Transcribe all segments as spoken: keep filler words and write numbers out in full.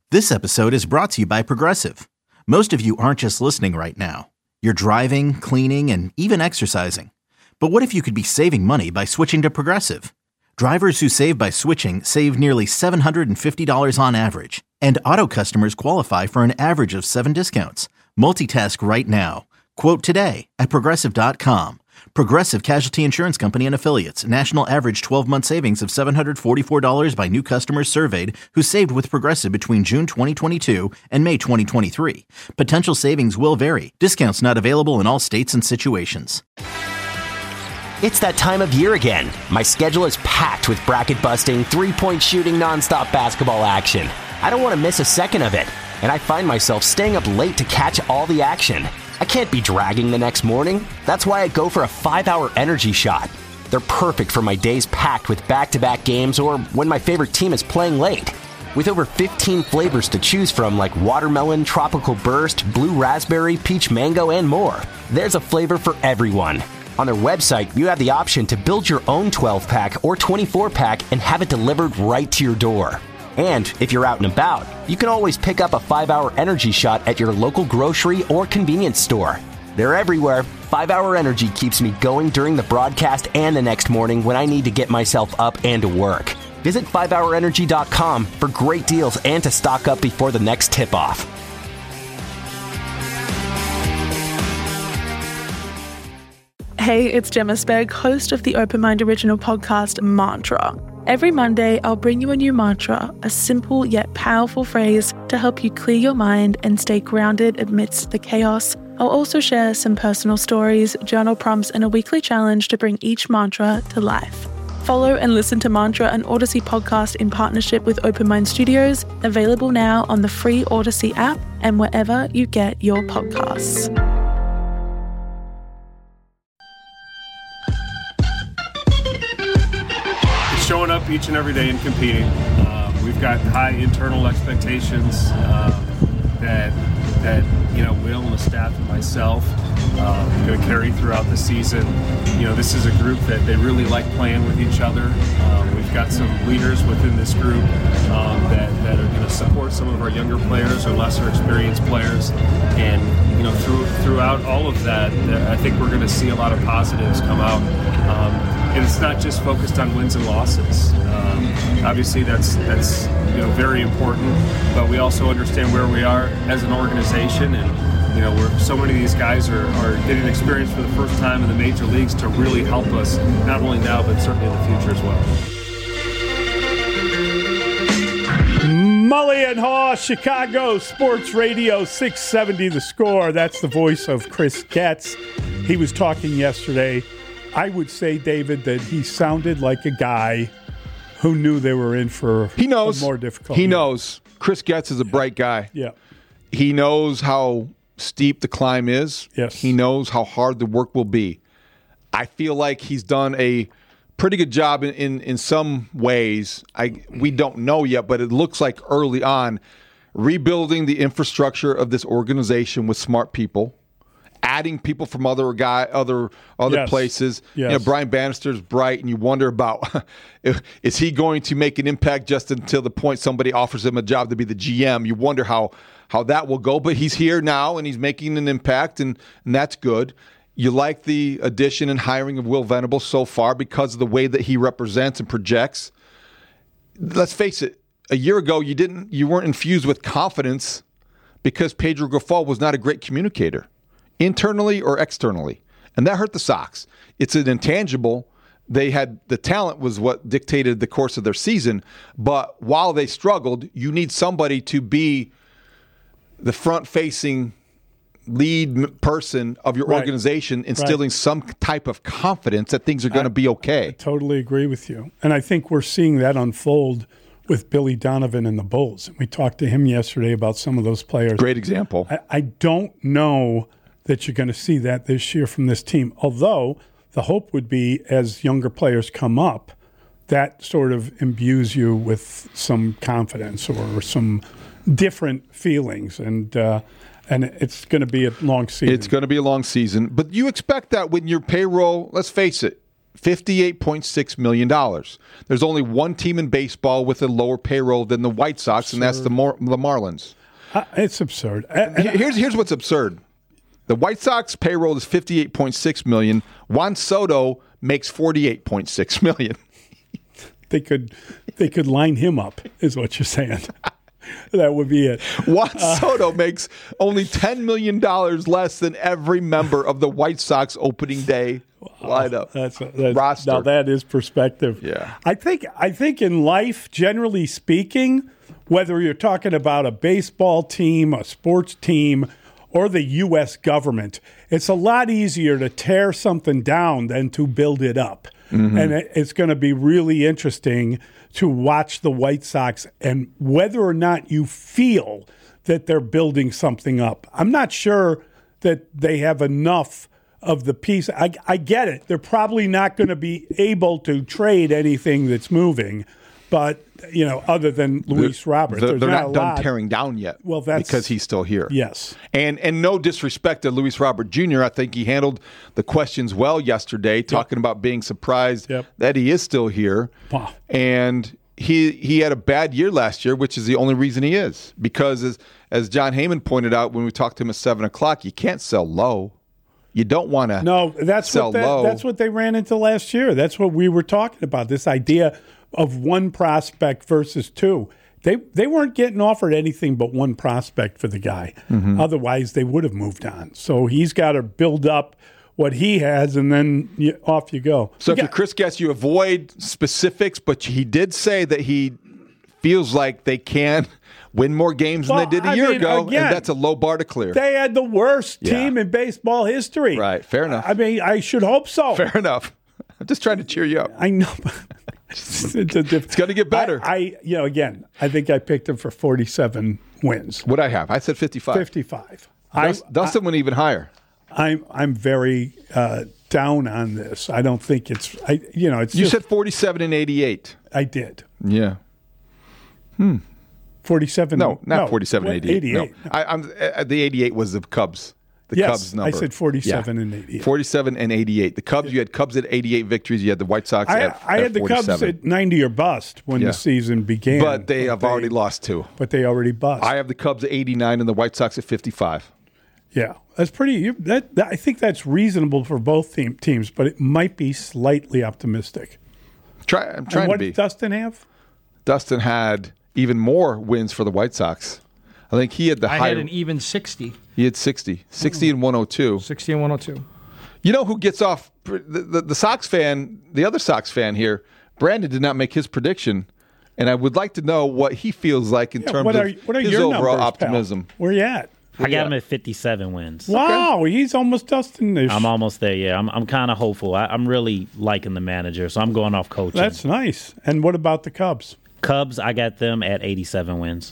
This episode is brought to you by Progressive. Most of you aren't just listening right now. You're driving, cleaning, and even exercising. But what if you could be saving money by switching to Progressive? Drivers who save by switching save nearly seven hundred fifty dollars on average. And auto customers qualify for an average of seven discounts. Multitask right now. Quote today at Progressive dot com. Progressive Casualty Insurance Company and Affiliates. National average twelve-month savings of seven hundred forty-four dollars by new customers surveyed who saved with Progressive between June twenty twenty-two and May twenty twenty-three. Potential savings will vary. Discounts not available in all states and situations. It's that time of year again. My schedule is packed with bracket-busting, three-point shooting, nonstop basketball action. I don't want to miss a second of it, and I find myself staying up late to catch all the action. I can't be dragging the next morning. That's why I go for a five-hour energy shot. They're perfect for my days packed with back-to-back games or when my favorite team is playing late. With over fifteen flavors to choose from like watermelon, tropical burst, blue raspberry, peach mango, and more, there's a flavor for everyone. On their website, you have the option to build your own twelve-pack or twenty-four-pack and have it delivered right to your door. And if you're out and about, you can always pick up a five-hour energy shot at your local grocery or convenience store. They're everywhere. five-hour Energy keeps me going during the broadcast and the next morning when I need to get myself up and to work. Visit five hour energy dot com for great deals and to stock up before the next tip-off. Hey, it's Gemma Spegg, host of the Open Mind original podcast, Mantra. Every Monday, I'll bring you a new mantra, a simple yet powerful phrase to help you clear your mind and stay grounded amidst the chaos. I'll also share some personal stories, journal prompts, and a weekly challenge to bring each mantra to life. Follow and listen to Mantra, an Odyssey podcast in partnership with Open Mind Studios, available now on the free Odyssey app and wherever you get your podcasts. Showing up each and every day and competing. Uh, we've got high internal expectations uh, that that you know Will and the staff and myself uh, are going to carry throughout the season. You know, this is a group that they really like playing with each other. Um, we've got some leaders within this group um, that that are going to support some of our younger players or lesser experienced players, and you know through, throughout all of that, I think we're going to see a lot of positives come out. Um, And it's not just focused on wins and losses. Um, obviously, that's that's you know very important. But we also understand where we are as an organization, and you know, where so many of these guys are, are getting experience for the first time in the major leagues to really help us, not only now but certainly in the future as well. Mully and Haw, Chicago Sports Radio six seventy The Score. That's the voice of Chris Getz. He was talking yesterday. I would say, David, that he sounded like a guy who knew they were in for he knows. a more difficult He year. knows. Chris Getz is a bright guy. Yeah. He knows how steep the climb is. Yes. He knows how hard the work will be. I feel like he's done a pretty good job in, in, in some ways. I we don't know yet, but it looks like early on, rebuilding the infrastructure of this organization with smart people. Adding people from other guy, other other yes. places. Yes. You know, Brian Bannister's bright, and you wonder about is he going to make an impact just until the point somebody offers him a job to be the G M? You wonder how how that will go. But he's here now, and he's making an impact, and, and that's good. You like the addition and hiring of Will Venable so far because of the way that he represents and projects. Let's face it. A year ago, you didn't you weren't infused with confidence because Pedro Grifol was not a great communicator. Internally or externally. And that hurt the Sox. It's an intangible. They had the talent was what dictated the course of their season. But while they struggled, you need somebody to be the front-facing lead person of your right. organization, instilling right. some type of confidence that things are going to be okay. I totally agree with you. And I think we're seeing that unfold with Billy Donovan and the Bulls. We talked to him yesterday about some of those players. Great example. I, I don't know that you're going to see that this year from this team. Although the hope would be as younger players come up, that sort of imbues you with some confidence or some different feelings. And uh, and it's going to be a long season. It's going to be a long season. But you expect that when your payroll, let's face it, fifty-eight point six million dollars. There's only one team in baseball with a lower payroll than the White Sox, and that's the, Mar- the Marlins. Uh, it's absurd. I, Here's here's what's absurd. The White Sox payroll is fifty-eight point six million dollars. Juan Soto makes forty-eight point six million dollars. They could they could line him up, is what you're saying. That would be it. Juan Soto makes only ten million dollars less than every member of the White Sox opening day lineup. That's, a, that's roster. Now that is perspective. Yeah. I think I think in life, generally speaking, whether you're talking about a baseball team, a sports team, or the U S government, it's a lot easier to tear something down than to build it up. Mm-hmm. And it, it's going to be really interesting to watch the White Sox and whether or not you feel that they're building something up. I'm not sure that they have enough of the piece. I, I get it. They're probably not going to be able to trade anything that's moving, but, you know, other than Luis Robert. They're, they're not, not a done lot. tearing down yet. Well, that's, because he's still here. Yes. And and no disrespect to Luis Robert Junior I think he handled the questions well yesterday, talking yep. about being surprised yep. that he is still here. Wow. And he he had a bad year last year, which is the only reason he is. Because as, as John Heyman pointed out when we talked to him at seven o'clock, you can't sell low. You don't want to no, that's sell what that, low. That's what they ran into last year. That's what we were talking about, this idea of one prospect versus two. They they weren't getting offered anything but one prospect for the guy. Mm-hmm. Otherwise, they would have moved on. So he's got to build up what he has, and then you, off you go. So you if got, you're Chris Guest, you avoid specifics, but he did say that he feels like they can win more games well, than they did a I year mean, ago, again, and that's a low bar to clear. They had the worst Yeah. team in baseball history. Right, fair enough. I mean, I should hope so. Fair enough. I'm just trying to cheer you up. I know. it's a diff- It's going to get better. I, I, you know, again, I think I picked him for forty-seven wins. What I have? I said fifty-five. fifty-five. Dust, I, Dustin went even higher. I'm I'm very uh, down on this. I don't think it's. I you know it's. You just, said forty-seven and eighty-eight. I did. Yeah. forty-seven. No, not no, forty-seven and eighty-eight. eighty-eight. No. I, I'm uh, the eighty-eight was the Cubs. The Yes, Cubs number. I said forty-seven Yeah. and eighty-eight. forty-seven and eighty-eight. The Cubs. You had Cubs at eighty-eight victories. You had the White Sox I, at. I at had the Cubs forty-seven. at ninety or bust when Yeah. the season began, But they have already lost two. But they already bust. I have the Cubs at eighty-nine and the White Sox at fifty-five. Yeah, that's pretty. You, that, that I think that's reasonable for both team, teams, but it might be slightly optimistic. Try. I'm And trying what to be. did Dustin have? Dustin had even more wins for the White Sox. I think he had the I higher. had an even sixty. He had sixty. sixty and one oh two. sixty and one oh two. You know who gets off? The, the, the Sox fan, the other Sox fan here, Brandon did not make his prediction. And I would like to know what he feels like in Yeah, terms what are, of what are his your overall numbers, optimism. Pal? Where you at? I got him at fifty-seven wins. Wow, he's almost Dustin-ish. I'm almost there, yeah. I'm I'm kind of hopeful. I, I'm really liking the manager, so I'm going off coaching. That's nice. And what about the Cubs? Cubs, I got them at eighty-seven wins.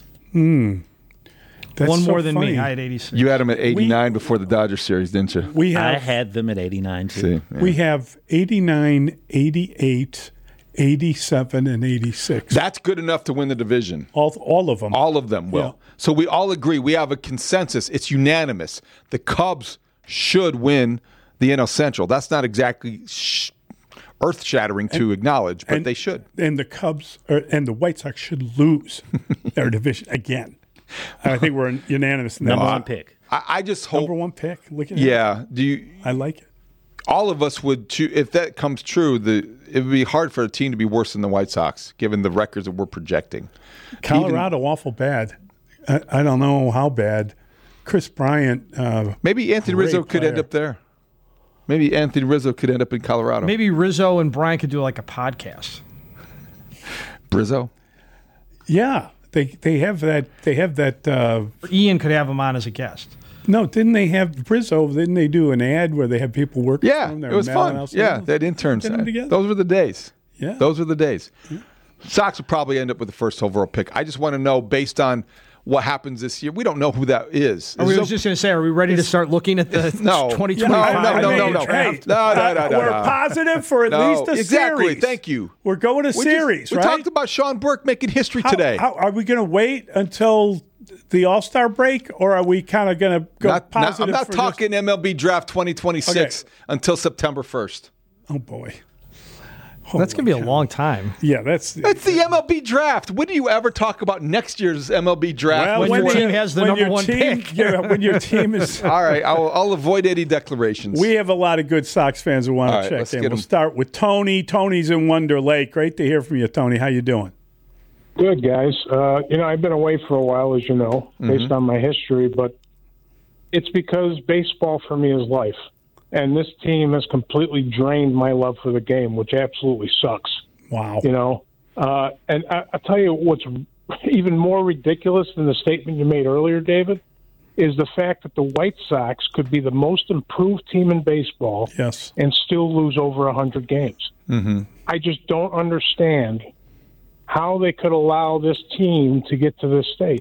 That's One so more than funny. me. I had eighty-six. You had him at eighty-nine before the Dodgers series, didn't you? We have I had them at eighty-nine, too. See, yeah. we have eighty-nine, eighty-eight, eighty-seven, and eighty-six. That's good enough to win the division. all all of them. All of them will. Yeah. So we all agree. We have a consensus. It's unanimous. The Cubs should win the N L Central. That's not exactly sh- earth-shattering to acknowledge, but and- they should. And the Cubs or, and the White Sox should lose their division again. I think we're unanimous in that. Number Uh, one pick. I, I just hope. Number one pick. Look at Yeah. Do you? I like it. All of us would choose, if that comes true, the it would be hard for a team to be worse than the White Sox, given the records that we're projecting. Colorado awful bad. I, I don't know how bad. Chris Bryant. Uh, Maybe Anthony Great Rizzo could end player. up there. Maybe Anthony Rizzo could end up in Colorado. Maybe Rizzo and Brian could do like a podcast. Brizzo. yeah, they they have that. They have that. Uh, Or Ian could have him on as a guest. no, didn't they have Brizzo? Didn't they do an ad where they have people working? Yeah, for them? They it were was mailing fun. out Yeah, signals? they had interns. Get them together. Those were the days. Yeah. Those were the days. Sox would probably end up with the first overall pick. I just want to know, based on what happens this year, we don't know who that is. I was So- just going to say, are we ready to start looking at the No. twenty No, twenty-five no, no, no, no. draft? No, no, no, no, We're no. positive for at No, least a exactly. series. Thank you. We're going to We just- series, we right? talked about Sean Burke making history How- today. how- are we going to wait until the All-Star break, or are we kind of going to go Not- not- positive? I'm not for talking M L B draft twenty twenty-six Okay. until September first. Just, oh boy, That's going to be a long time. Yeah, that's It's the M L B draft. When do you ever talk about next year's M L B draft? well, when when your your team has the when number your one team, pick. yeah, when your team is. All right, I'll, I'll avoid any declarations. We have a lot of good Sox fans who want All to right, let's check in. get We'll 'em. start with Tony. Tony's in Wonder Lake. Great to hear from you, Tony. How you doing? Good, guys. Uh, you know, I've been away for a while, as you know, based on my history, but it's because baseball for me is life. And this team has completely drained my love for the game, which absolutely sucks. Wow. You know, uh, and I, I'll tell you what's even more ridiculous than the statement you made earlier, David, is the fact that the White Sox could be the most improved team in baseball Yes. and still lose over one hundred games. Mm-hmm. I just don't understand how they could allow this team to get to this state.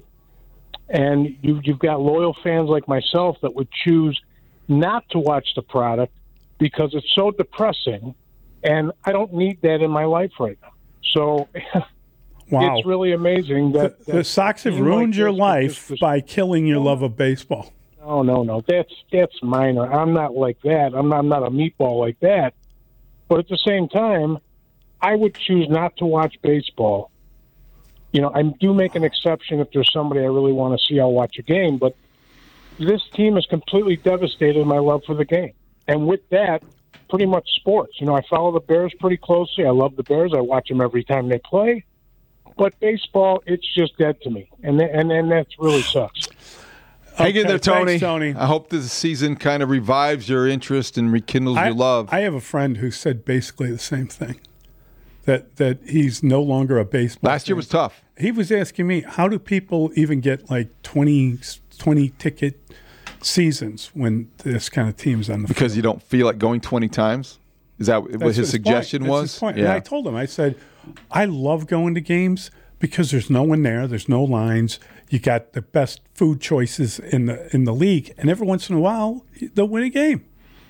And you, you've got loyal fans like myself that would choose not to watch the product because it's so depressing, and I don't need that in my life right now. So Wow. it's really amazing that The, the Sox have team ruined like your this life just- just- by killing your love of baseball. No, no, no. That's that's minor. I'm not like that. I'm not, I'm not a meatball like that. But at the same time, I would choose not to watch baseball. You know, I do make an exception if there's somebody I really want to see. I'll watch a game. But this team has completely devastated my love for the game. And with that, pretty much sports. You know, I follow the Bears pretty closely. I love the Bears. I watch them every time they play. But baseball, it's just dead to me. And th- and and that really sucks. Hang in Okay, there, Tony. thanks, Tony. I hope this season kind of revives your interest and rekindles I, your love. I have a friend who said basically the same thing. That that he's no longer a baseball Last year fan. was tough. He was asking me, how do people even get like twenty, twenty ticket seasons when this kind of team's on the Because you don't feel like going twenty times? Is that what That's his suggestion point. That's was? his point. And I told him, I said, I love going to games because there's no one there, there's no lines. You got the best food choices in the in the league, and every once in a while they'll win a game.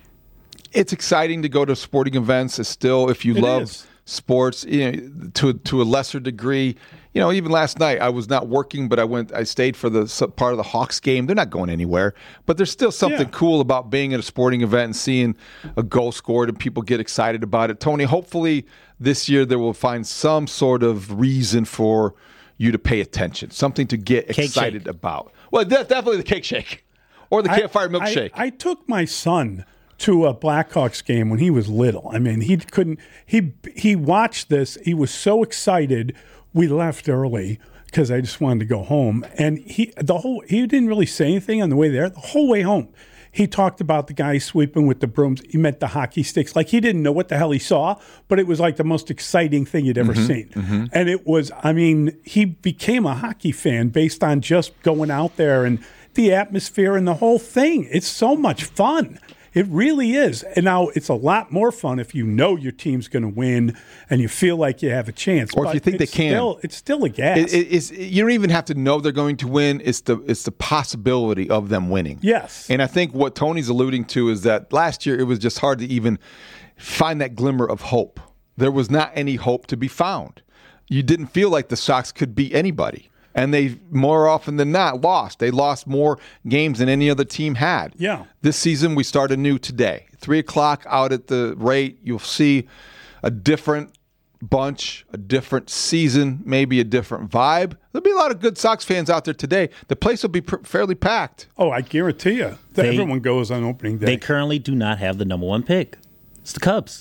It's exciting to go to sporting events. It's still, if you It love is. sports, you know, to to a lesser degree. You know, even last night I was not working, but I went. I stayed for the s- part of the Hawks game. They're not going anywhere, but there's still something Yeah. cool about being at a sporting event and seeing a goal scored and people get excited about it. Tony, hopefully this year they will find some sort of reason for you to pay attention, something to get Cake excited shake. about. Well, that's definitely the cake shake or the I- campfire milkshake. I, I took my son to a Blackhawks game when he was little. I mean, he couldn't. He he watched this. He was so excited. We left early because I just wanted to go home. And he the whole he didn't really say anything on the way there. The whole way home, he talked about the guy sweeping with the brooms. He meant the hockey sticks. Like he didn't know what the hell he saw, but it was like the most exciting thing he'd ever seen. And it was. I mean, he became a hockey fan based on just going out there and the atmosphere and the whole thing. It's so much fun. It really is. And now it's a lot more fun if you know your team's going to win and you feel like you have a chance. Or if But you think they it's can. Still, it's still a gas. It, it, it's, you don't even have to know they're going to win. It's the it's the possibility of them winning. Yes. And I think what Tony's alluding to is that last year it was just hard to even find that glimmer of hope. There was not any hope to be found. You didn't feel like the Sox could beat anybody. And they, more often than not, lost. They lost more games than any other team had. Yeah. This season, we start anew today. Three o'clock out at the rate, you'll see a different bunch, a different season, maybe a different vibe. There'll be a lot of good Sox fans out there today. The place will be pr- fairly packed. oh, I guarantee you. That They- everyone goes on opening day. They currently do not have the number one pick. It's the Cubs.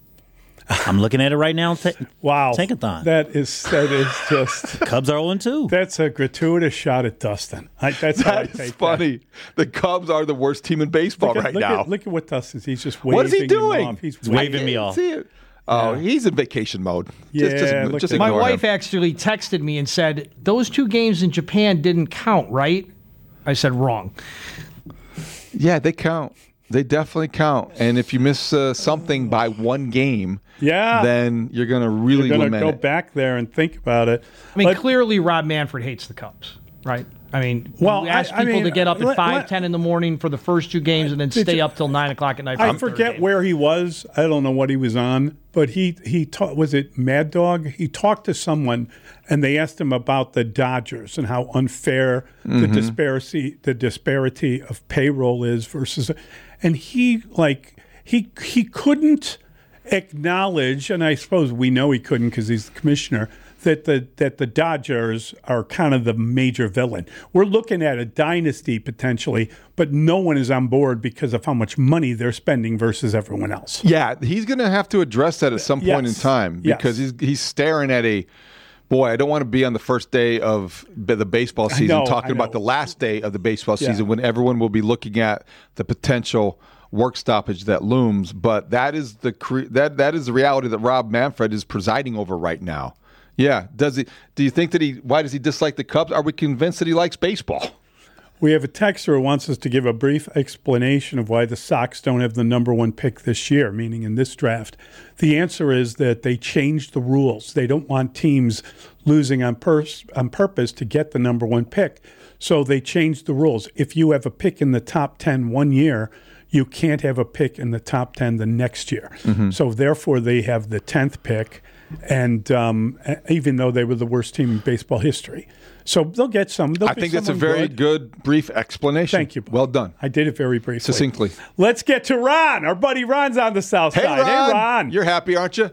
I'm looking at it right now. Ta- wow. Tankathon. That is, that is just, Cubs are oh and two. that's a gratuitous shot at Dustin. I, that's how I That's take funny. that. The Cubs are the worst team in baseball Look at, right look now. At, look at what Dustin's. He's just waving What is he him doing? off. He's He's waving me off. See it? Oh, he's in vacation mode. Yeah, just, just, look just at- My ignore wife him. actually texted me and said, those two games in Japan didn't count, right? I said, wrong. Yeah, they count. They definitely count. And if you miss uh, something by one game, Yeah. then you're going to really You're going to lament go it. back there and think about it. I mean, But- clearly Rob Manfred hates the Cubs, right? I mean, Well, you ask I- I people mean, to get up at let- five, let- ten in the morning for the first two games and then Did stay you- up till nine o'clock at night. for I the third forget game. where he was. I don't know what he was on, but he he ta- was it Mad Dog? He talked to someone, and they asked him about the Dodgers and how unfair the disparity the disparity of payroll is versus, and he like he he couldn't acknowledge, and I suppose we know he couldn't because he's the commissioner, that the that the Dodgers are kind of the major villain. We're looking at a dynasty potentially, but no one is on board because of how much money they're spending versus everyone else. Yeah, he's going to have to address that at some point Yes. in time because Yes. he's he's staring at a boy. I don't want to be on the first day of b- the baseball season know, talking I about know. the last day of the baseball Yeah. season when everyone will be looking at the potential work stoppage that looms. But that is the cre- that that is the reality that Rob Manfred is presiding over right now. Yeah, does he? Do you think that he? Why does he dislike the Cubs? Are we convinced that he likes baseball? We have a texter who wants us to give a brief explanation of why the Sox don't have the number one pick this year, meaning in this draft. The answer is that they changed the rules. They don't want teams losing on, pers- on purpose to get the number one pick. So they changed the rules. If you have a pick in the top ten one year, you can't have a pick in the top ten the next year. Mm-hmm. So therefore they have the tenth pick, and um, even though they were the worst team in baseball history. So they'll get some. I think that's a very good. good, brief explanation. Thank you, Bob. Well done. I did it very briefly. Succinctly. Let's get to Ron. Our buddy Ron's on the south Hey, side. Ron. Hey, Ron. You're happy, aren't you?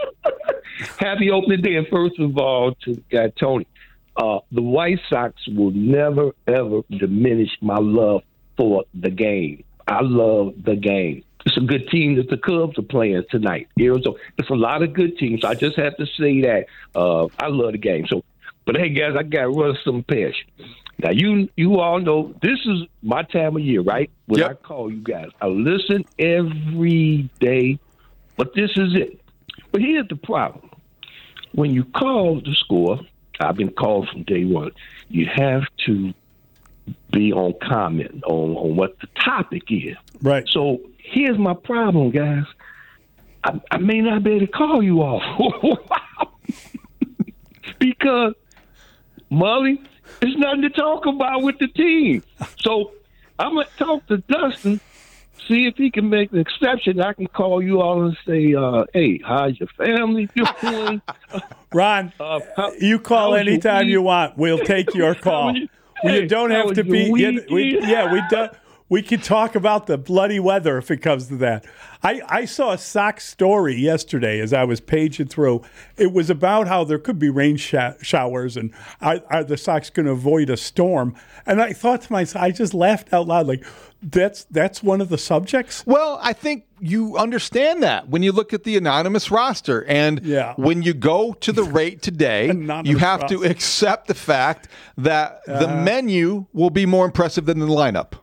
Happy opening day. And first of all, to uh, Tony, uh, the White Sox will never, ever diminish my love for the game. I love the game. It's a good team that the Cubs are playing tonight. Arizona. It's a lot of good teams. I just have to say that. Uh, I love the game. So, but hey, guys, I got to run some pitch. Now, you you all know this is my time of year, right? When Yep. I call you guys. I listen every day, but this is it. But here's the problem. When you call the score, I've been called from day one, you have to be on comment on, on what the topic is. Right. So here's my problem, guys. I, I may not be able to call you off because, Molly, there's nothing to talk about with the team. So I'm going to talk to Dustin, see if he can make an exception. I can call you all and say, uh, hey, how's your family doing? Ron, Uh, how- you call how was your anytime week? you want. We'll take your call. was your- you hey, don't how have was to your be. week? Yeah, we, yeah, we do, we can talk about the bloody weather if it comes to that. I, I saw a Sox story yesterday as I was paging through. It was about how there could be rain sh- showers and are, are the Sox going to avoid a storm? And I thought to myself, I just laughed out loud, like that's that's one of the subjects. Well, I think you understand that when you look at the anonymous roster. And Yeah. when you go to the rate today, Anonymous you have to roster. accept the fact that the menu will be more impressive than the lineup.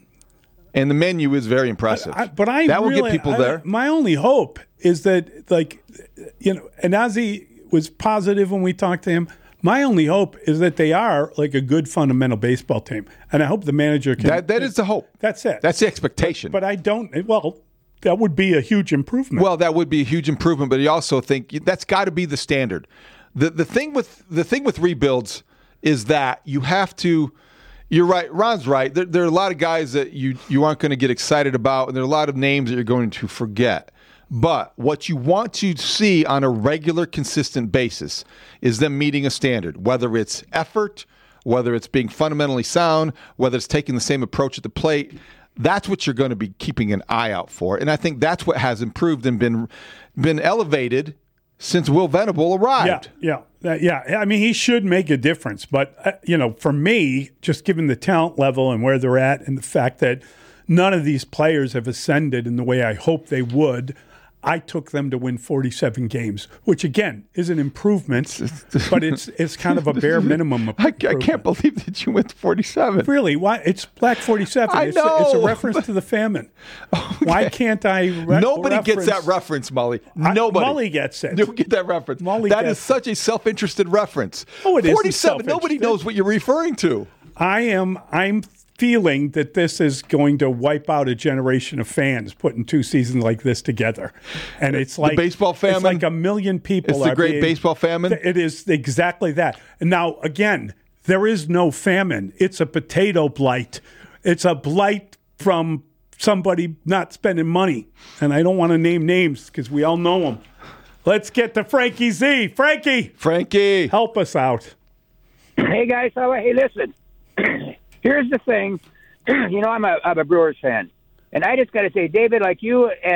And the menu is very impressive. I, but I that will really, get people I- there. My only hope is that, like, you know, and Ozzie was positive when we talked to him. My only hope is that they are like a good fundamental baseball team, and I hope the manager can. That that is the hope. That's it. That's the expectation. But I don't. Well, that would be a huge improvement. Well, that would be a huge improvement, but you also think that's got to be the standard. The the thing with the thing with rebuilds is that you have to. You're right. Ron's right. There, there are a lot of guys that you you aren't going to get excited about, and there are a lot of names that you're going to forget. But what you want to see on a regular, consistent basis is them meeting a standard, whether it's effort, whether it's being fundamentally sound, whether it's taking the same approach at the plate. That's what you're going to be keeping an eye out for. And I think that's what has improved and been been elevated since Will Venable arrived. Yeah, yeah, uh, yeah. I mean, he should make a difference. But, uh, you know, for me, just given the talent level and where they're at and the fact that none of these players have ascended in the way I hope they would, I took them to win forty-seven games, which, again, is an improvement, but it's it's kind of a bare minimum I, I improvement. can't believe that you went to forty-seven. Really? Why? It's Black forty-seven. I it's, a, it's a know, reference to the famine. Why can't I re- Nobody gets that reference- reference, Molly. I- Nobody. Molly gets it. You get that reference. Molly That gets is such a self-interested reference. Oh, it is forty-seven. Nobody self-interested. knows what you're referring to. I am I'm feeling that this is going to wipe out a generation of fans putting two seasons like this together. And it's like baseball famine? It's like a million people It's the are great being- baseball famine? It is exactly that. And now again, there is no famine. It's a potato blight. It's a blight from somebody not spending money. And I don't want to name names because we all know them. Let's get to Frankie Z. Frankie, Frankie. help us out. Hey guys, how hey listen. Here's the thing. You know, I'm a I'm a Brewers fan, and I just got to say, David, like you and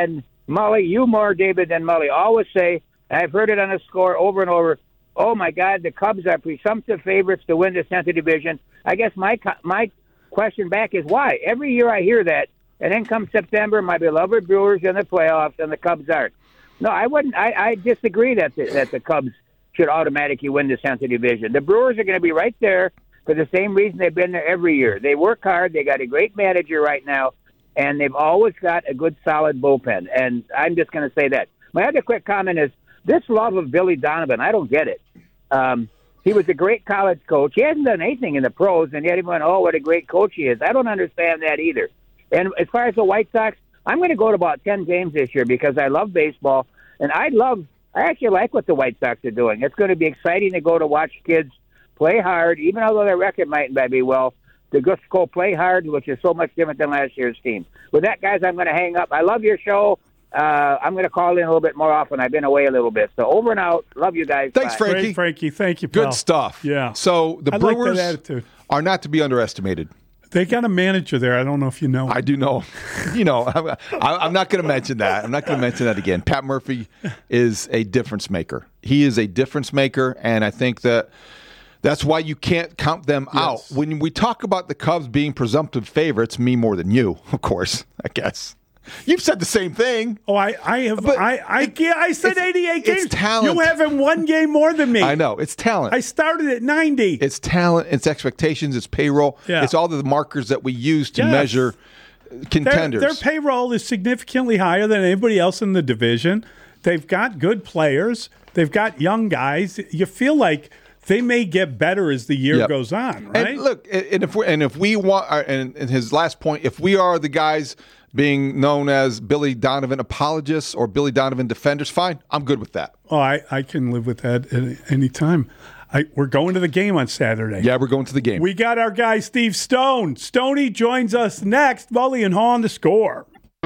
Mully, you more, David, than Mully, always say, and I've heard it on the score over and over, oh, my God, the Cubs are presumptive favorites to win the Central Division. I guess my my question back is why? Every year I hear that, and then come September, my beloved Brewers in the playoffs, and the Cubs aren't. No, I wouldn't. I, I disagree that the, that the Cubs should automatically win the Central Division. The Brewers are going to be right there for the same reason they've been there every year. They work hard. They got a great manager right now, and they've always got a good, solid bullpen. And I'm just going to say that. My other quick comment is this love of Billy Donovan, I don't get it. Um, he was a great college coach. He hasn't done anything in the pros, and yet everyone, oh, what a great coach he is. I don't understand that either. And as far as the White Sox, I'm going to go to about ten games this year because I love baseball, and I love, I actually like what the White Sox are doing. It's going to be exciting to go to watch kids play hard, even though their record might not be well, to just go play hard, which is so much different than last year's team. With that, guys, I'm going to hang up. I love your show. Uh, I'm going to call in a little bit more often. I've been away a little bit. So over and out. Love you guys. Thanks, Bye. Frankie. Great, Frankie. Thank you, pal. Good stuff. Yeah. So the I like Brewers that attitude. are not to be underestimated. They got a manager there. I don't know if you know. I do know. You know, I'm, I'm not going to mention that. I'm not going to mention that again. Pat Murphy is a difference maker. He is a difference maker, and I think that that's why you can't count them Yes. out. When we talk about the Cubs being presumptive favorites, me more than you, of course, I guess. You've said the same thing. Oh, I, I have. But I, I, it- yeah, I said it's- eighty-eight games. it's talent. You haven't one game more than me. I know. It's talent. I started at ninety. It's talent. It's expectations. It's payroll. Yeah. It's all the markers that we use to Yes. measure Their, contenders. their payroll is significantly higher than anybody else in the division. They've got good players. They've got young guys. You feel like they may get better as the year Yep. goes on, right? And look, and if we and if we want, and, and his last point, if we are the guys being known as Billy Donovan apologists or Billy Donovan defenders, fine, I'm good with that. Oh, I, I can live with that at any time. I, we're going to the game on Saturday. Yeah, we're going to the game. We got our guy Steve Stone. Stoney joins us next. Mully and Haw on The Score.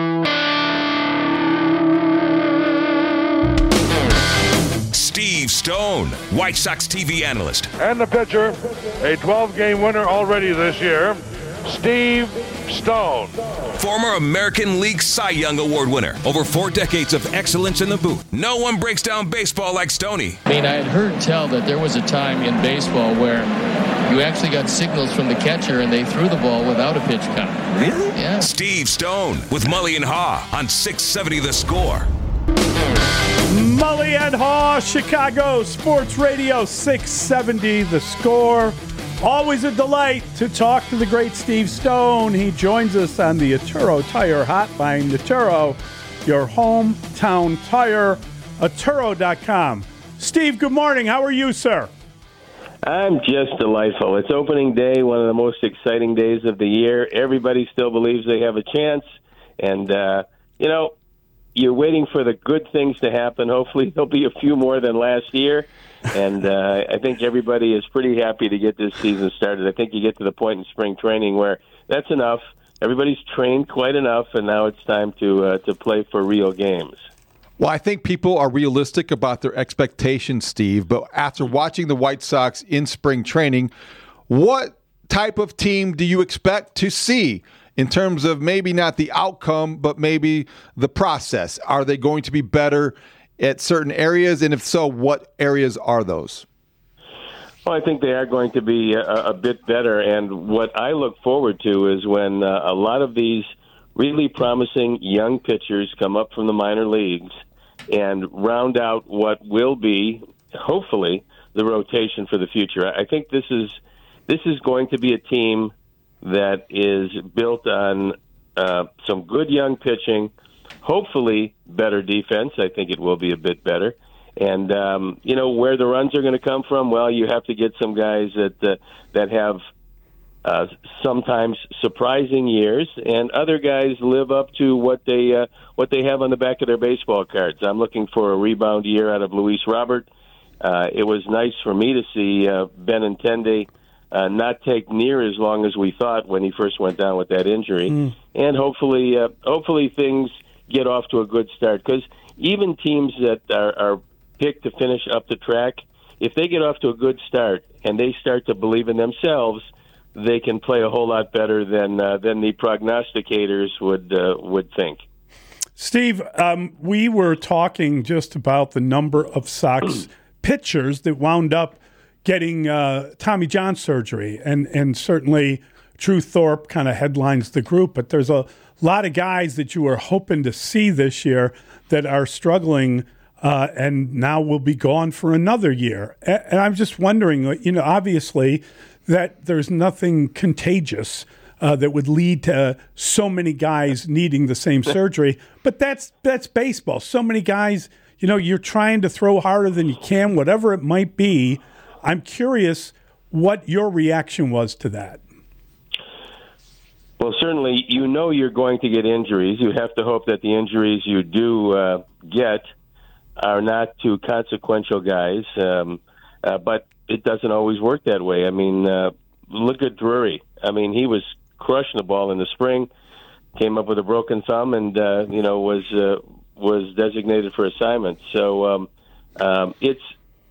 Steve Stone, White Sox T V analyst. And the pitcher, a twelve-game winner already this year, Steve Stone. Former American League Cy Young Award winner. Over four decades of excellence in the booth. No one breaks down baseball like Stoney. I mean, I had heard tell that there was a time in baseball where you actually got signals from the catcher and they threw the ball without a pitch count. Really? Yeah. Steve Stone with Mully and Haw on six seventy The Score. Mully and Haw, Chicago Sports Radio six seventy The Score. Always a delight to talk to the great Steve Stone. He joins us on the Atturo Tire Hotline. Atturo, your hometown tire, atturo dot com. Steve, good morning. How are you, sir? I'm just delightful. It's opening day, one of the most exciting days of the year. Everybody still believes they have a chance. And, uh, you know, you're waiting for the good things to happen. Hopefully there'll be a few more than last year. And uh, I think everybody is pretty happy to get this season started. I think you get to the point in spring training where that's enough. Everybody's trained quite enough, and now it's time to uh, to play for real games. Well, I think people are realistic about their expectations, Steve. But after watching the White Sox in spring training, what type of team do you expect to see in terms of maybe not the outcome, but maybe the process? Are they going to be better at certain areas? And if so, what areas are those? Well, I think they are going to be a, a bit better. And what I look forward to is when uh, a lot of these really promising young pitchers come up from the minor leagues and round out what will be, hopefully, the rotation for the future. I think this is this is going to be a team that is built on uh, some good young pitching, hopefully better defense. I think it will be a bit better. And, um, you know, where the runs are going to come from, well, you have to get some guys that uh, that have uh, sometimes surprising years, and other guys live up to what they uh, what they have on the back of their baseball cards. I'm looking for a rebound year out of Luis Robert. Uh, it was nice for me to see uh, Benintendi uh, not take near as long as we thought when he first went down with that injury. Mm. And hopefully, uh, hopefully things get off to a good start, because even teams that are, are picked to finish up the track, if they get off to a good start and they start to believe in themselves, they can play a whole lot better than uh, than the prognosticators would uh, would think. Steve, um, we were talking just about the number of Sox pitchers that wound up getting uh, Tommy John surgery, and and certainly Drew Thorpe kind of headlines the group, but there's a lot of guys that you were hoping to see this year that are struggling uh, and now will be gone for another year. And, and I'm just wondering, you know, obviously that there's nothing contagious Uh, that would lead to so many guys needing the same surgery. But that's that's baseball. So many guys, you know, you're trying to throw harder than you can, whatever it might be. I'm curious what your reaction was to that. Well, certainly, you know you're going to get injuries. You have to hope that the injuries you do uh, get are not to consequential guys. Um, uh, but it doesn't always work that way. I mean, uh, look at Drury. I mean, he was crushing the ball in the spring, came up with a broken thumb, and uh, you know was uh, was designated for assignment. So um, um, it's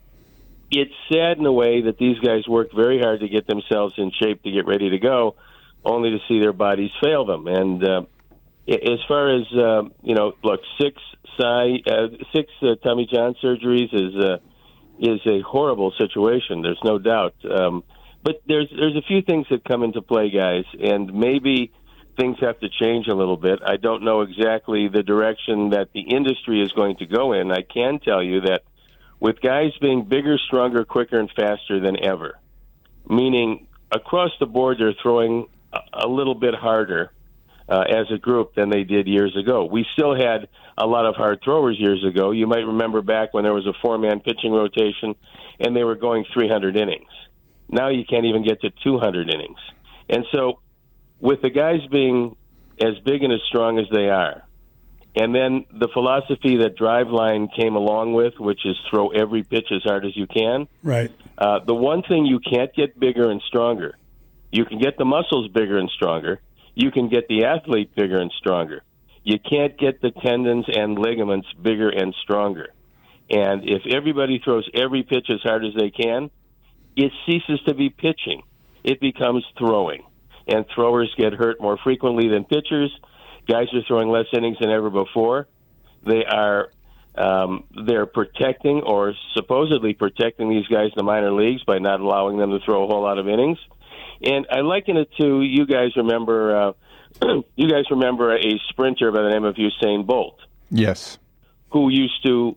it's sad in a way that these guys worked very hard to get themselves in shape to get ready to go, only to see their bodies fail them. And uh, as far as uh, you know, look, six Cy, uh, six uh, Tommy John surgeries is uh, is a horrible situation. There's no doubt. Um, But there's there's a few things that come into play, guys, and maybe things have to change a little bit. I don't know exactly the direction that the industry is going to go in. I can tell you that with guys being bigger, stronger, quicker, and faster than ever, meaning across the board they're throwing a, a little bit harder uh, as a group than they did years ago. We still had a lot of hard throwers years ago. You might remember back when there was a four-man pitching rotation and they were going three hundred innings. Now you can't even get to two hundred innings. And so with the guys being as big and as strong as they are, and then the philosophy that Driveline came along with, which is throw every pitch as hard as you can. Right. Uh, the one thing you can't get bigger and stronger, you can get the muscles bigger and stronger. You can get the athlete bigger and stronger. You can't get the tendons and ligaments bigger and stronger. And if everybody throws every pitch as hard as they can, it ceases to be pitching. It becomes throwing. And throwers get hurt more frequently than pitchers. Guys are throwing less innings than ever before. They are um, they're protecting or supposedly protecting these guys in the minor leagues by not allowing them to throw a whole lot of innings. And I liken it to, you guys remember uh, you guys remember a sprinter by the name of Usain Bolt. Yes. Who used to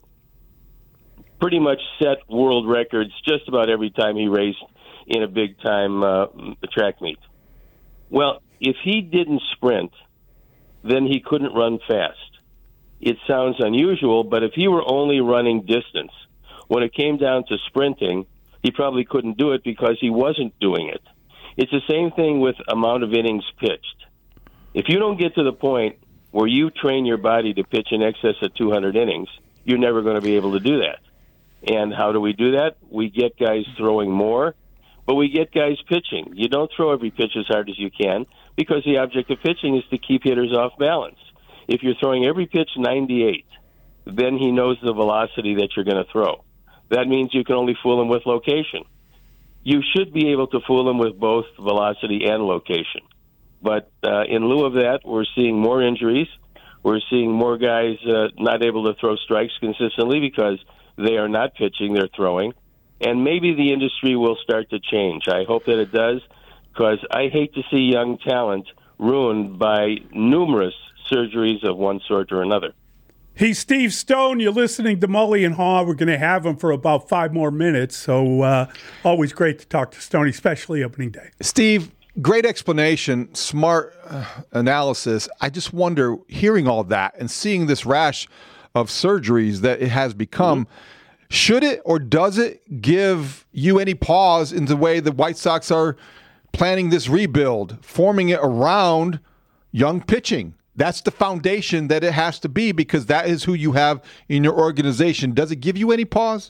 pretty much set world records just about every time he raced in a big-time uh, track meet. Well, if he didn't sprint, then he couldn't run fast. It sounds unusual, but if he were only running distance, when it came down to sprinting, he probably couldn't do it because he wasn't doing it. It's the same thing with amount of innings pitched. If you don't get to the point where you train your body to pitch in excess of two hundred innings, you're never going to be able to do that. And how do we do that? We get guys throwing more, but we get guys pitching. You don't throw every pitch as hard as you can because the object of pitching is to keep hitters off balance. If you're throwing every pitch ninety-eight, then he knows the velocity that you're going to throw. That means you can only fool him with location. You should be able to fool him with both velocity and location. But uh, in lieu of that, we're seeing more injuries. We're seeing more guys uh, not able to throw strikes consistently because they are not pitching, they're throwing. And maybe the industry will start to change. I hope that it does, because I hate to see young talent ruined by numerous surgeries of one sort or another. He's Steve Stone. You're listening to Mully and Haw. We're going to have him for about five more minutes. So uh, always great to talk to Stoney, especially opening day. Steve, great explanation, smart uh, analysis. I just wonder, hearing all that and seeing this rash of surgeries that it has become, mm-hmm. should it or does it give you any pause in the way the White Sox are planning this rebuild, forming it around young pitching? That's the foundation that it has to be, because that is who you have in your organization. Does it give you any pause?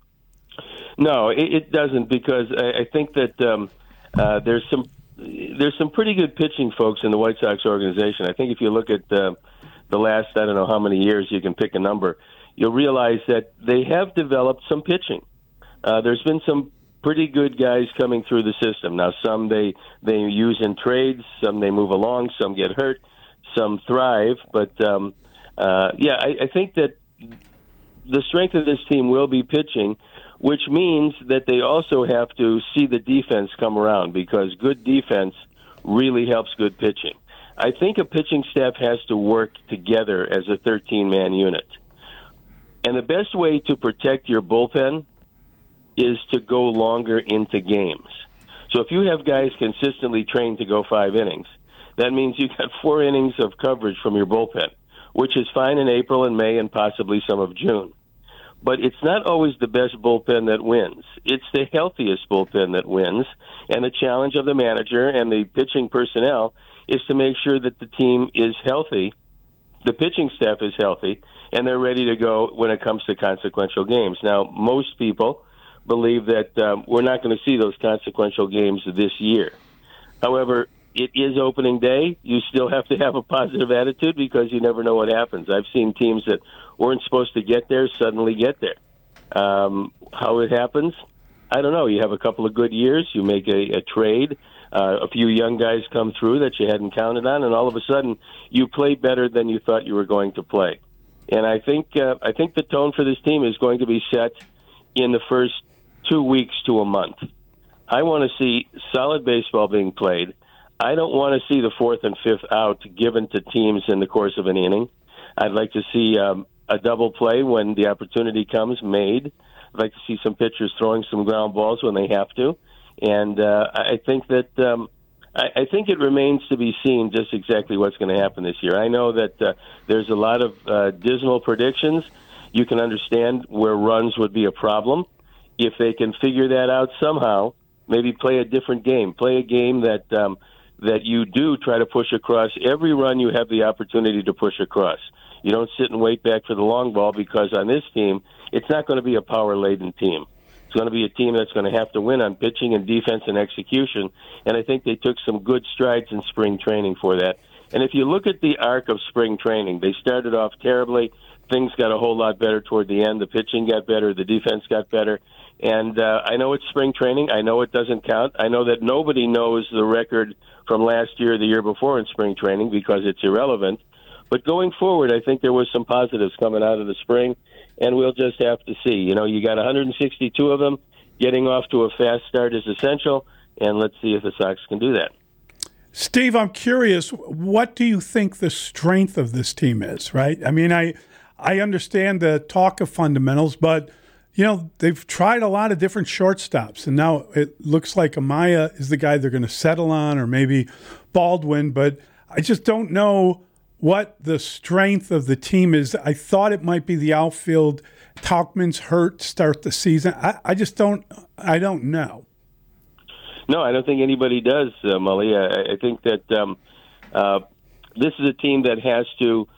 No, it, it doesn't, because I, I think that um, uh, there's some there's some pretty good pitching folks in the White Sox organization. I think if you look at uh, the last, I don't know how many years, you can pick a number, you'll realize that they have developed some pitching. Uh, there's been some pretty good guys coming through the system. Now, some they, they use in trades, some they move along, some get hurt, some thrive, but um, Uh, yeah, I, I think that the strength of this team will be pitching, which means that they also have to see the defense come around, because good defense really helps good pitching. I think a pitching staff has to work together as a thirteen-man unit. And the best way to protect your bullpen is to go longer into games. So if you have guys consistently trained to go five innings, that means you got four innings of coverage from your bullpen, which is fine in April and May and possibly some of June. But it's not always the best bullpen that wins. It's the healthiest bullpen that wins. And the challenge of the manager and the pitching personnel is to make sure that the team is healthy, the pitching staff is healthy, and they're ready to go when it comes to consequential games. Now, most people believe that um, we're not going to see those consequential games this year. However, it is opening day. You still have to have a positive attitude because you never know what happens. I've seen teams that weren't supposed to get there suddenly get there. Um, how it happens, I don't know. You have a couple of good years. You make a, a trade. Uh, a few young guys come through that you hadn't counted on, and all of a sudden you play better than you thought you were going to play. And I think uh, I think the tone for this team is going to be set in the first two weeks to a month. I want to see solid baseball being played. I don't want to see the fourth and fifth out given to teams in the course of an inning. I'd like to see um, a double play when the opportunity comes made. I'd like to see some pitchers throwing some ground balls when they have to. And uh, I think that um, I, I think it remains to be seen just exactly what's going to happen this year. I know that uh, there's a lot of uh, dismal predictions. You can understand where runs would be a problem. If they can figure that out somehow, maybe play a different game. Play a game that um, that you do try to push across. Every run you have the opportunity to push across. You don't sit and wait back for the long ball, because on this team, it's not going to be a power-laden team. It's going to be a team that's going to have to win on pitching and defense and execution, and I think they took some good strides in spring training for that. And if you look at the arc of spring training, they started off terribly. Things got a whole lot better toward the end. The pitching got better. The defense got better. And uh, I know it's spring training. I know it doesn't count. I know that nobody knows the record from last year or the year before in spring training because it's irrelevant. But going forward, I think there was some positives coming out of the spring, and we'll just have to see. You know, you got one hundred sixty-two of them. Getting off to a fast start is essential, and let's see if the Sox can do that. Steve, I'm curious, what do you think the strength of this team is, right? I mean, I I understand the talk of fundamentals, but, you know, they've tried a lot of different shortstops, and now it looks like Amaya is the guy they're going to settle on, or maybe Baldwin, but I just don't know what the strength of the team is. I thought it might be the outfield. Tauchman's hurt to start the season. I, I just don't I don't know. No, I don't think anybody does, uh, Mully. I, I think that um, uh, this is a team that has to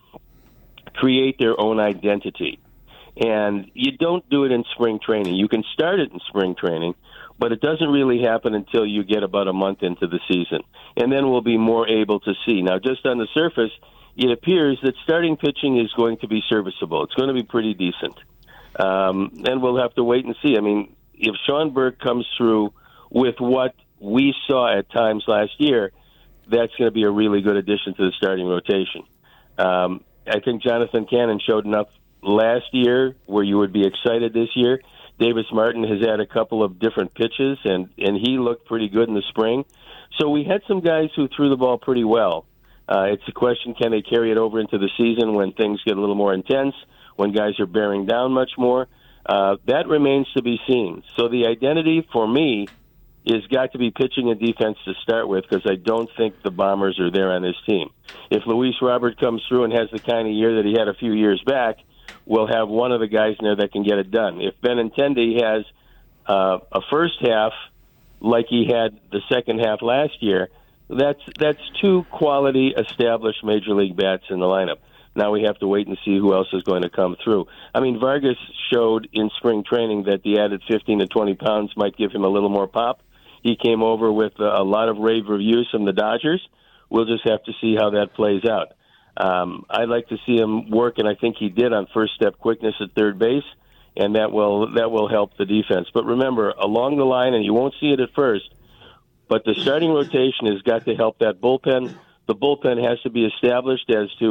create their own identity. And you don't do it in spring training. You can start it in spring training, but it doesn't really happen until you get about a month into the season. And then we'll be more able to see. Now, just on the surface, it appears that starting pitching is going to be serviceable. It's going to be pretty decent. Um, and we'll have to wait and see. I mean, if Sean Burke comes through with what we saw at times last year, that's going to be a really good addition to the starting rotation. Um, I think Jonathan Cannon showed enough last year where you would be excited this year. Davis Martin has had a couple of different pitches, and, and he looked pretty good in the spring. So we had some guys who threw the ball pretty well. Uh, it's a question, can they carry it over into the season when things get a little more intense, when guys are bearing down much more? Uh, that remains to be seen. So the identity for me is got to be pitching and defense to start with, because I don't think the Bombers are there on this team. If Luis Robert comes through and has the kind of year that he had a few years back, we'll have one of the guys in there that can get it done. If Benintendi has uh, a first half like he had the second half last year, that's that's two quality established major league bats in the lineup. Now we have to wait and see who else is going to come through. I mean, Vargas showed in spring training that the added fifteen to twenty pounds might give him a little more pop. He came over with a lot of rave reviews from the Dodgers. We'll just have to see how that plays out. Um, I'd like to see him work, and I think he did, on first step quickness at third base, and that will that will help the defense. But remember, along the line, and you won't see it at first, but the starting rotation has got to help that bullpen. The bullpen has to be established as to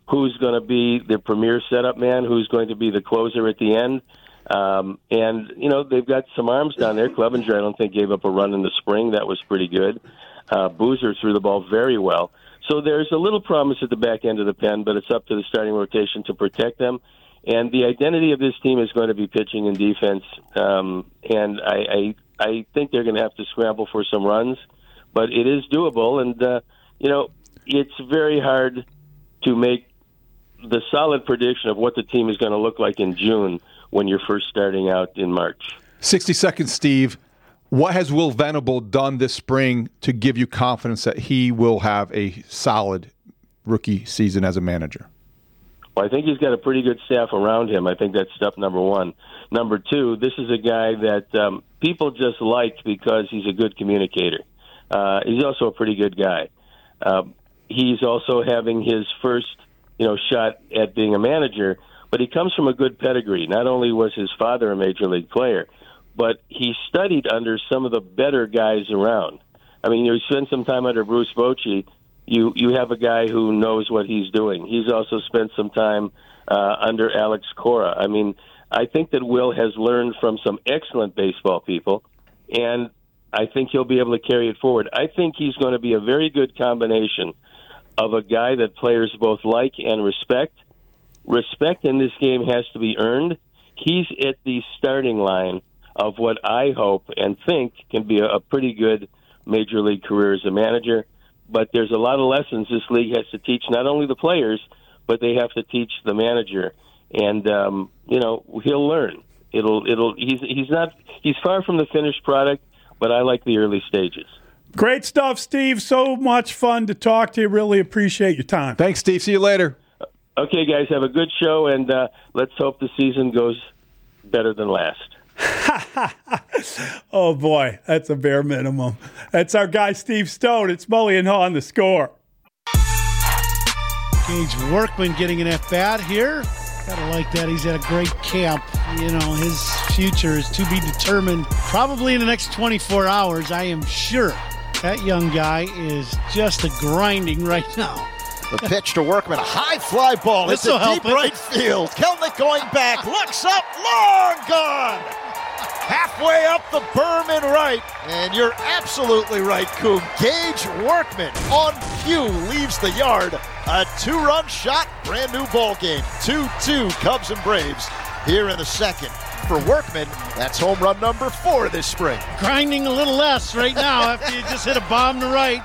who's going to be the premier setup man, who's going to be the closer at the end. Um, and, you know, they've got some arms down there. Clevenger, I don't think, gave up a run in the spring. That was pretty good. Uh, Boozer threw the ball very well. So there's a little promise at the back end of the pen, but it's up to the starting rotation to protect them. And the identity of this team is going to be pitching and defense. Um, and I, I, I think they're going to have to scramble for some runs, but it is doable. And, uh, you know, it's very hard to make the solid prediction of what the team is going to look like in June when you're first starting out in March. sixty seconds, Steve. What has Will Venable done this spring to give you confidence that he will have a solid rookie season as a manager? Well, I think he's got a pretty good staff around him. I think that's step number one. Number two, this is a guy that um, people just like because he's a good communicator. Uh, he's also a pretty good guy. Uh, he's also having his first, you know, shot at being a manager, but he comes from a good pedigree. Not only was his father a major league player, but he studied under some of the better guys around. I mean, you spend some time under Bruce Bochy, you you have a guy who knows what he's doing. He's also spent some time uh, under Alex Cora. I mean, I think that Will has learned from some excellent baseball people, and I think he'll be able to carry it forward. I think he's going to be a very good combination of a guy that players both like and respect. Respect in this game has to be earned. He's at the starting line of what I hope and think can be a, a pretty good major league career as a manager. But there's a lot of lessons this league has to teach, not only the players, but they have to teach the manager. And, um, you know, he'll learn. It'll, it'll, he's, he's not, he's far from the finished product, but I like the early stages. Great stuff, Steve. So much fun to talk to you. Really appreciate your time. Thanks, Steve. See you later. Okay, guys, have a good show, and uh, let's hope the season goes better than last. Oh, boy, that's a bare minimum. That's our guy, Steve Stone. It's Mully and Haw on The Score. Gage Workman getting an at-bat here. Gotta like that. He's at a great camp. You know, his future is to be determined probably in the next twenty-four hours. I am sure that young guy is just a grinding right now. The pitch to Workman, a high fly ball. It's a deep right field. Kelnick going back, looks up, long gone. Halfway up the berm and right. And you're absolutely right, Coop. Gage Workman on cue leaves the yard. A two-run shot, brand new ball game. two two Cubs and Braves here in the second. For Workman, that's home run number four this spring. Grinding a little less right now after you just hit a bomb to right.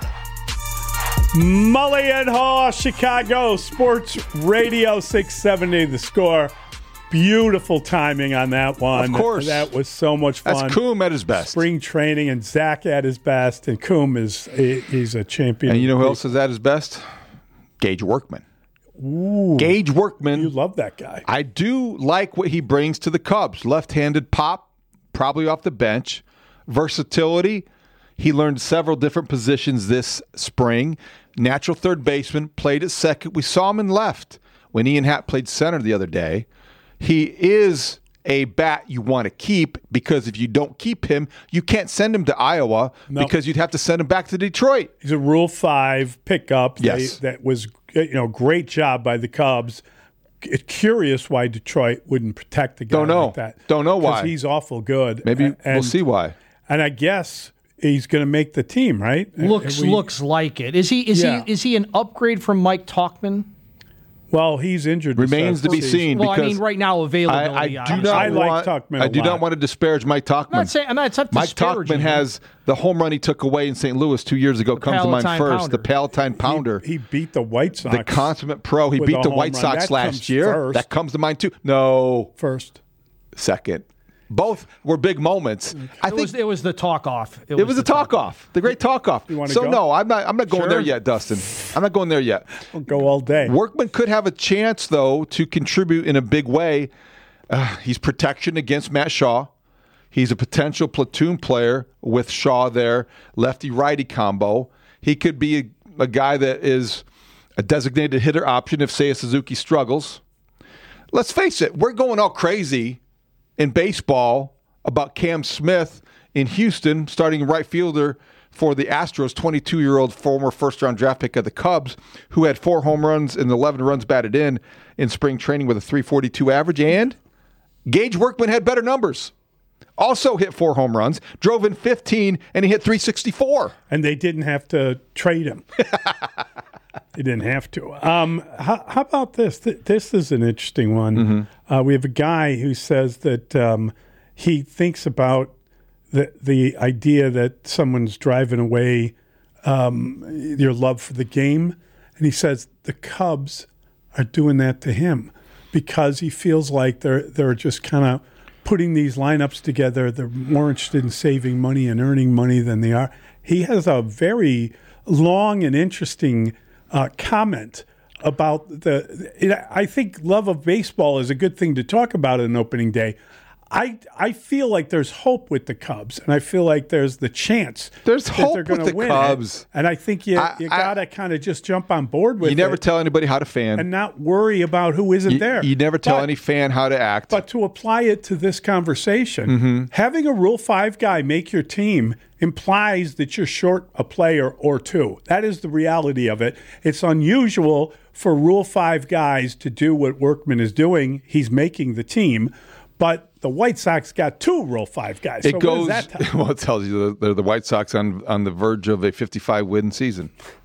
Mully and Haw, Chicago Sports Radio six seventy, The Score. Beautiful timing on that one. Of course. That was so much fun. That's Coom at his best. Spring training and Zach at his best. And Coom is he's a champion. And you know who else is at his best? Gage Workman. Ooh, Gage Workman. You love that guy. I do like what he brings to the Cubs. Left-handed pop, probably off the bench. Versatility. He learned several different positions this spring. Natural third baseman, played at second. We saw him in left when Ian Happ played center the other day. He is a bat you want to keep because if you don't keep him, you can't send him to Iowa no. because you'd have to send him back to Detroit. He's a Rule five pickup. Yes. They, that was you know great job by the Cubs. It's curious why Detroit wouldn't protect the guy Don't know. like that. Don't know why. Because he's awful good. Maybe and, we'll see why. And I guess he's going to make the team, right? Looks we, looks like it. Is he is Yeah. he is he an upgrade from Mike Talkman? Well, he's injured. Remains to be seen. Well, I because mean, right now availability. I, I do not I like want, Tuchman I a do lot. not want to disparage Mike Talkman. I'm not saying I'm not. It's not Mike disparaging Talkman him. has the home run he took away in Saint Louis two years ago. The comes to mind Palatine first. Pounder. The Palatine Pounder. He, he beat the White Sox. The consummate pro. He with beat a the home White run. Sox That last comes year. first. That comes to mind too. No, First. second. Both were big moments. I it think was it was the talk off. It, was, a talk off, the great talk off. You wanna so go? no, I'm not. I'm not going Sure. there yet, Dustin. I'm not going there yet. We'll go all day. Workman could have a chance though to contribute in a big way. Uh, he's protection against Matt Shaw. He's a potential platoon player with Shaw there, lefty-righty combo. He could be a, a guy that is a designated hitter option if Seiya Suzuki struggles. Let's face it, we're going all crazy in baseball about Cam Smith in Houston, starting right fielder for the Astros, twenty-two-year-old former first-round draft pick of the Cubs, who had four home runs and eleven runs batted in in spring training with a three forty-two average. And Gage Workman had better numbers. Also hit four home runs, drove in fifteen, and he hit three sixty-four. And they didn't have to trade him. They didn't have to. Um, how, how about this? Th- this is an interesting one. Mm-hmm. Uh, we have a guy who says that um, he thinks about the the idea that someone's driving away um, your love for the game, and he says the Cubs are doing that to him because he feels like they're they're just kind of putting these lineups together. They're more interested in saving money and earning money than they are. He has a very long and interesting uh, comment about the. It, I think love of baseball is a good thing to talk about on opening day. I I feel like there's hope with the Cubs, and I feel like there's the chance there's that hope they're going with to the win Cubs. It. And I think you I, you I, got to kind of just jump on board with it. You never tell anybody how to fan. And not worry about who isn't you, there. You never tell but, any fan how to act. But to apply it to this conversation, mm-hmm. having a Rule five guy make your team implies that you're short a player or two. That is the reality of it. It's unusual for Rule five guys to do what Workman is doing. He's making the team. But the White Sox got two Rule five guys. It so goes, what does that tell you? Well, it tells you they're the White Sox on, on the verge of a fifty-five win season.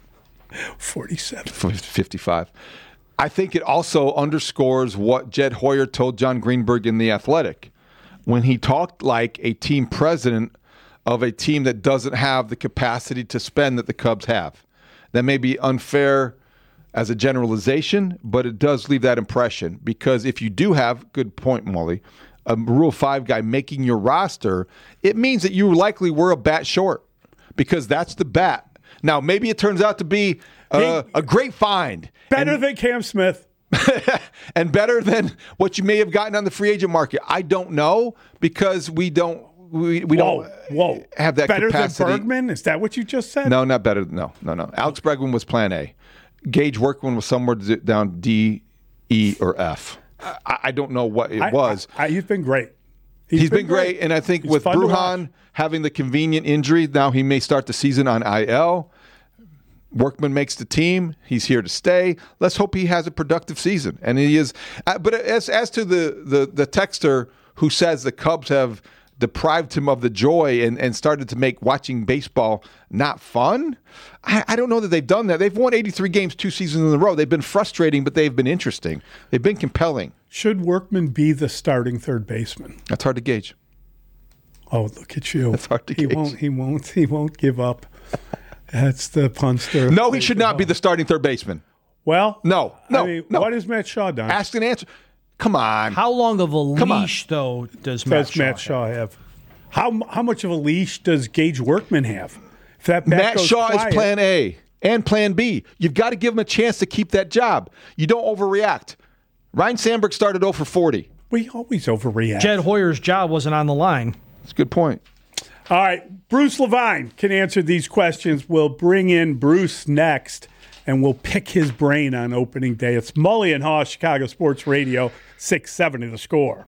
forty-seven. fifty-five. I think it also underscores what Jed Hoyer told John Greenberg in The Athletic when he talked like a team president of a team that doesn't have the capacity to spend that the Cubs have. That may be unfair as a generalization, but it does leave that impression because if you do have, good point, Molly, a Rule five guy making your roster, it means that you likely were a bat short because that's the bat. Now, maybe it turns out to be uh, a great find. Better and, than Cam Smith. and better than what you may have gotten on the free agent market. I don't know because we don't we, we whoa, don't whoa. have that better capacity. Better than Bergman? Is that what you just said? No, not better. No, no, no. Alex Bregman was plan A. Gage Workman was somewhere down D, E, or F. I, I don't know what it I, was. I, I, he's been great. he's, he's been, been great. great, and I think he's with Brujan having the convenient injury, now he may start the season on I L. Workman makes the team. He's here to stay. Let's hope he has a productive season. And he is. Uh, but as as to the, the, the texter who says the Cubs have deprived him of the joy and, and started to make watching baseball not fun, I, I don't know that they've done that. They've won eighty-three games two seasons in a row. They've been frustrating, but they've been interesting. They've been compelling. Should Workman be the starting third baseman? That's hard to gauge. Oh, look at you. That's hard to he gauge. Won't, he won't. He won't give up. That's the punster. No, he should not be the starting third baseman. Well, no, no, I mean, no. What has Matt Shaw done? Ask and answer. Come on. How long of a Come leash, on. though, does Matt, does Shaw, Matt Shaw have? have? How how much of a leash does Gage Workman have? If that bat Matt goes Shaw quiet, is plan A and plan B. You've got to give him a chance to keep that job. You don't overreact. Ryan Sandberg started oh for forty. We always overreact. Jed Hoyer's job wasn't on the line. That's a good point. All right, Bruce Levine can answer these questions. We'll bring in Bruce next, and we'll pick his brain on opening day. It's Mully and Haw, Chicago Sports Radio, six seventy The Score.